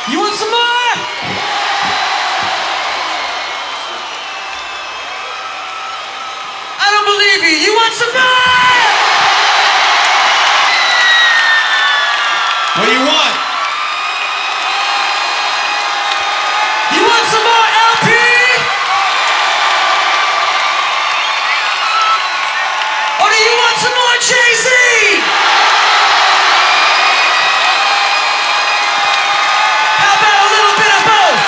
You want some more? I don't believe you. You want some more? What do you want? You want some more, LP? Or do you want some more, Jay-Z? How about a little bit of both?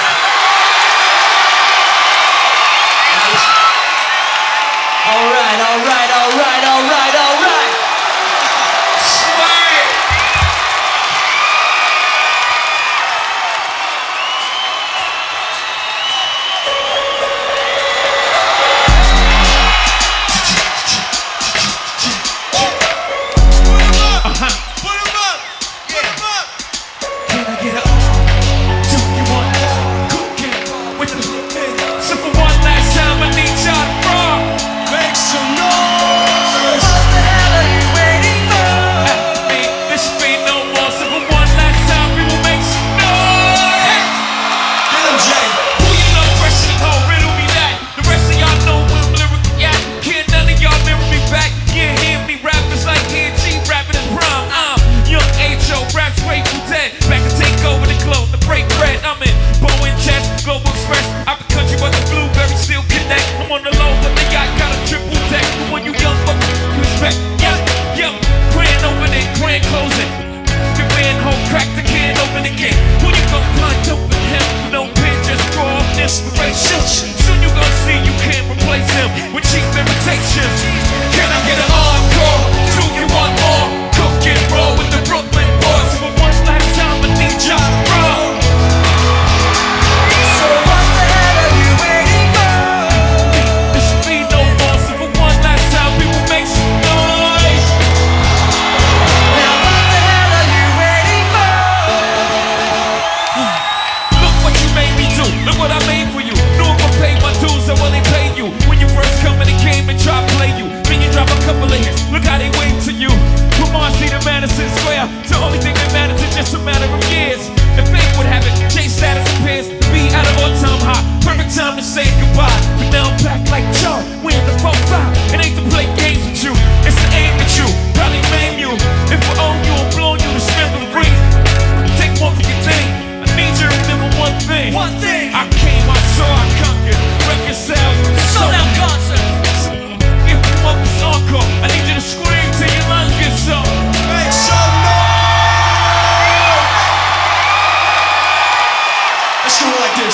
All right, all right, all right, all right, all right. Sway! Soon you gon' see you can't replace him with cheap imitations. Can I get an encore? Do you want more? Cook and roll with the Brooklyn boys. For one last time, I need y'all to roll. So what the hell are you waiting for? There should be no more. So for one last time, people make some noise. Now what the hell are you waiting for? Look what you made me do. Look what I made for you. Knew I'm gonna pay my dues, so will they pay you? When you first come in the game and try to play you, then you drop a couple of hits. Look how they wait to you. From Marcy to Madison Square, the only thing that matters is just a matter of years. If fate would have it, J status appears to be at an all-time high. Perfect time to say goodbye. But now I'm back like Joe. We in the 4-5. It ain't to play games with you. It's to aim at you. Probably maim you. If I own you, I'm blowing you to spend the ring. Take one for your thing. I need you to remember one thing. One thing. I came, I saw, I conquered. Record sales. Sold out concert. If you want this encore, I need you to scream till your lungs get sore. Make some noise! Let's do it like this.